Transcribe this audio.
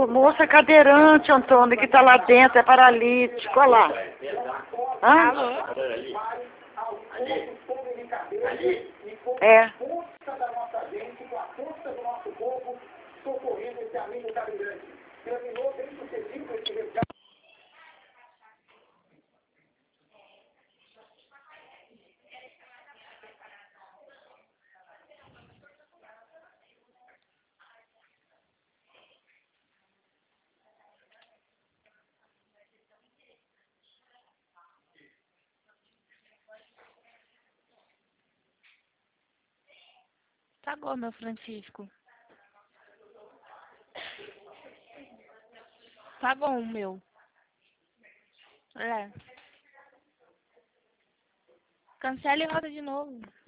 O moço é cadeirante, Antônio, que está lá dentro, é paralítico, olha lá. Hã? Alô? É. Tá bom, meu Francisco. Tá bom, meu. É. Cancela e roda de novo.